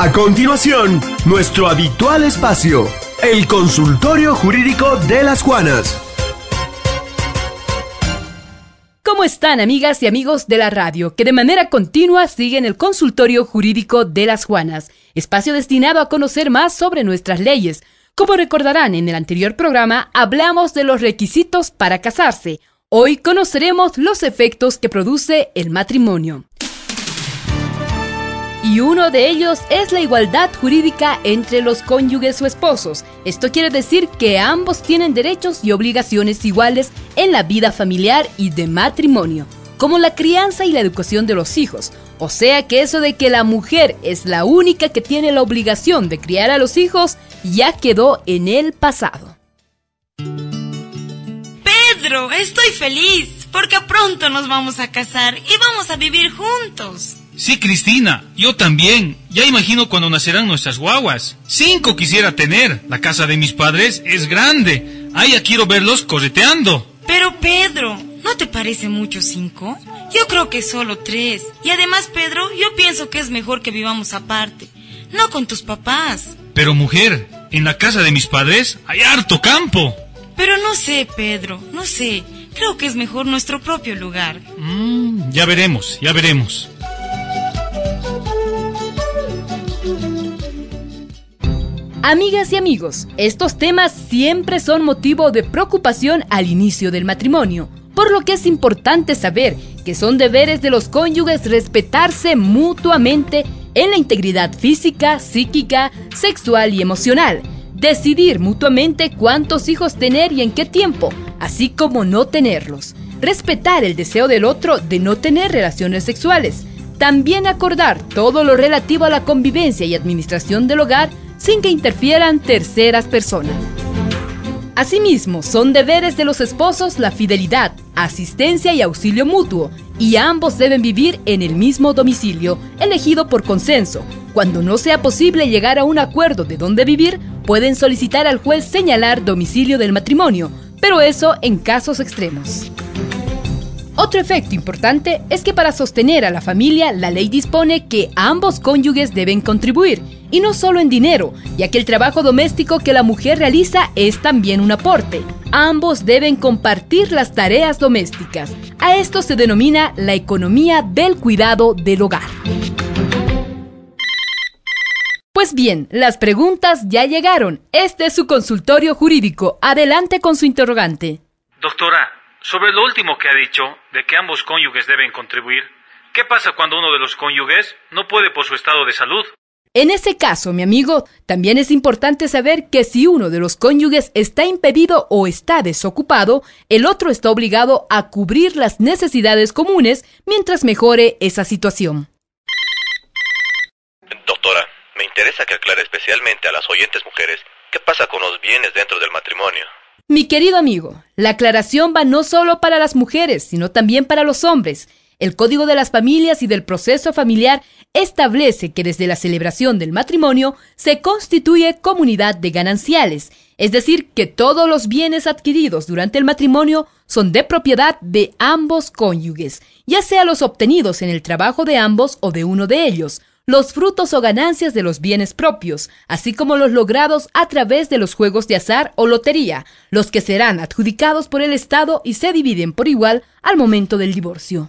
A continuación, nuestro habitual espacio, el consultorio jurídico de las Juanas. ¿Cómo están, amigas y amigos de la radio, que de manera continua siguen el consultorio jurídico de las Juanas, espacio destinado a conocer más sobre nuestras leyes? Como recordarán, en el anterior programa hablamos de los requisitos para casarse. Hoy conoceremos los efectos que produce el matrimonio. Y uno de ellos es la igualdad jurídica entre los cónyuges o esposos. Esto quiere decir que ambos tienen derechos y obligaciones iguales en la vida familiar y de matrimonio, como la crianza y la educación de los hijos. O sea que eso de que la mujer es la única que tiene la obligación de criar a los hijos ya quedó en el pasado. Pedro, estoy feliz porque pronto nos vamos a casar y vamos a vivir juntos. Sí, Cristina, yo también. Ya imagino cuando nacerán nuestras guaguas. 5 quisiera tener. La casa de mis padres es grande. Ay, ya quiero verlos correteando. Pero Pedro, ¿no te parece mucho 5? Yo creo que solo 3. Y además, Pedro, yo pienso que es mejor que vivamos aparte, no con tus papás. Pero mujer, en la casa de mis padres hay harto campo. Pero no sé, Pedro, no sé. Creo que es mejor nuestro propio lugar. Ya veremos, ya veremos. Amigas y amigos, estos temas siempre son motivo de preocupación al inicio del matrimonio, por lo que es importante saber que son deberes de los cónyuges respetarse mutuamente en la integridad física, psíquica, sexual y emocional, decidir mutuamente cuántos hijos tener y en qué tiempo, así como no tenerlos, respetar el deseo del otro de no tener relaciones sexuales, también acordar todo lo relativo a la convivencia y administración del hogar sin que interfieran terceras personas. Asimismo, son deberes de los esposos la fidelidad, asistencia y auxilio mutuo, y ambos deben vivir en el mismo domicilio, elegido por consenso. Cuando no sea posible llegar a un acuerdo de dónde vivir, pueden solicitar al juez señalar domicilio del matrimonio, pero eso en casos extremos. Otro efecto importante es que para sostener a la familia, la ley dispone que ambos cónyuges deben contribuir, y no solo en dinero, ya que el trabajo doméstico que la mujer realiza es también un aporte. Ambos deben compartir las tareas domésticas. A esto se denomina la economía del cuidado del hogar. Pues bien, las preguntas ya llegaron. Este es su consultorio jurídico. Adelante con su interrogante. Doctora, sobre lo último que ha dicho, de que ambos cónyuges deben contribuir, ¿qué pasa cuando uno de los cónyuges no puede por su estado de salud? En ese caso, mi amigo, también es importante saber que si uno de los cónyuges está impedido o está desocupado, el otro está obligado a cubrir las necesidades comunes mientras mejore esa situación. Doctora, me interesa que aclare especialmente a las oyentes mujeres qué pasa con los bienes dentro del matrimonio. Mi querido amigo, la aclaración va no solo para las mujeres, sino también para los hombres. El Código de las Familias y del Proceso Familiar establece que desde la celebración del matrimonio se constituye comunidad de gananciales, es decir, que todos los bienes adquiridos durante el matrimonio son de propiedad de ambos cónyuges, ya sea los obtenidos en el trabajo de ambos o de uno de ellos, los frutos o ganancias de los bienes propios, así como los logrados a través de los juegos de azar o lotería, los que serán adjudicados por el Estado y se dividen por igual al momento del divorcio.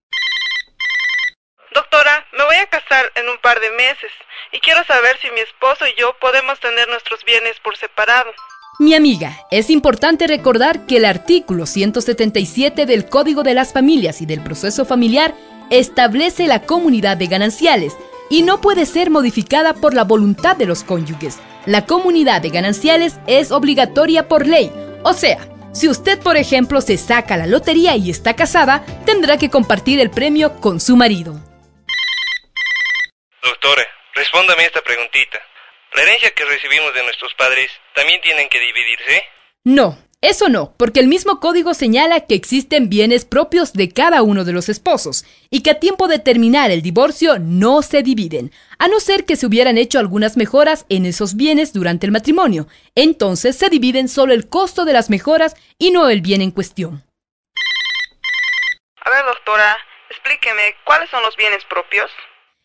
Doctora, me voy a casar en un par de meses y quiero saber si mi esposo y yo podemos tener nuestros bienes por separado. Mi amiga, es importante recordar que el artículo 177 del Código de las Familias y del Proceso Familiar establece la comunidad de gananciales y no puede ser modificada por la voluntad de los cónyuges. La comunidad de gananciales es obligatoria por ley, o sea, si usted, por ejemplo, se saca la lotería y está casada, tendrá que compartir el premio con su marido. Doctora, respóndame esta preguntita. ¿La herencia que recibimos de nuestros padres también tienen que dividirse? No, eso no, porque el mismo código señala que existen bienes propios de cada uno de los esposos y que a tiempo de terminar el divorcio no se dividen, a no ser que se hubieran hecho algunas mejoras en esos bienes durante el matrimonio. Entonces se dividen solo el costo de las mejoras y no el bien en cuestión. A ver, doctora, explíqueme, ¿cuáles son los bienes propios?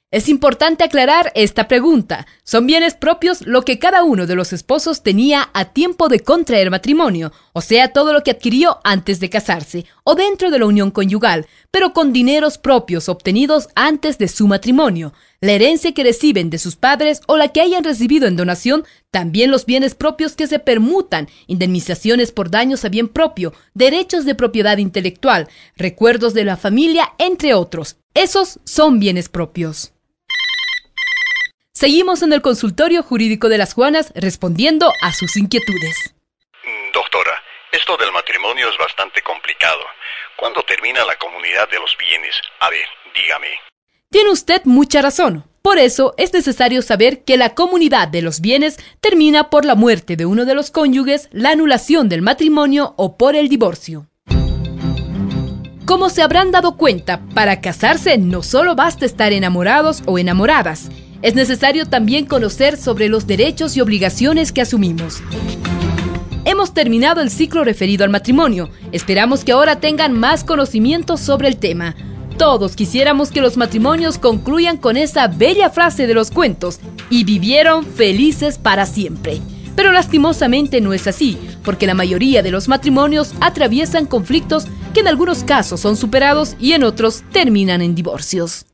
Es importante aclarar esta pregunta. ¿Son bienes propios lo que cada uno de los esposos tenía a tiempo de contraer matrimonio? O sea, todo lo que adquirió antes de casarse o dentro de la unión conyugal, pero con dineros propios obtenidos antes de su matrimonio. La herencia que reciben de sus padres o la que hayan recibido en donación, también los bienes propios que se permutan, indemnizaciones por daños a bien propio, derechos de propiedad intelectual, recuerdos de la familia, entre otros. Esos son bienes propios. Seguimos en el consultorio jurídico de las Juanas respondiendo a sus inquietudes. Doctora, esto del matrimonio es bastante complicado. ¿Cuándo termina la comunidad de los bienes? A ver, dígame. Tiene usted mucha razón. Por eso es necesario saber que la comunidad de los bienes termina por la muerte de uno de los cónyuges, la anulación del matrimonio o por el divorcio. Como se habrán dado cuenta, para casarse no solo basta estar enamorados o enamoradas. Es necesario también conocer sobre los derechos y obligaciones que asumimos. Hemos terminado el ciclo referido al matrimonio. Esperamos que ahora tengan más conocimientos sobre el tema. Todos quisiéramos que los matrimonios concluyan con esa bella frase de los cuentos: y vivieron felices para siempre. Pero lastimosamente no es así, porque la mayoría de los matrimonios atraviesan conflictos que en algunos casos son superados y en otros terminan en divorcios.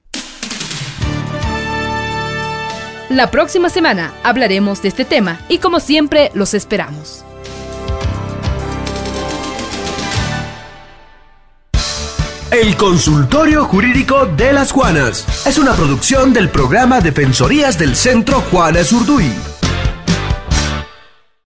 La próxima semana hablaremos de este tema y como siempre los esperamos. El Consultorio Jurídico de las Juanas es una producción del programa Defensorías del Centro Juana Zurduy.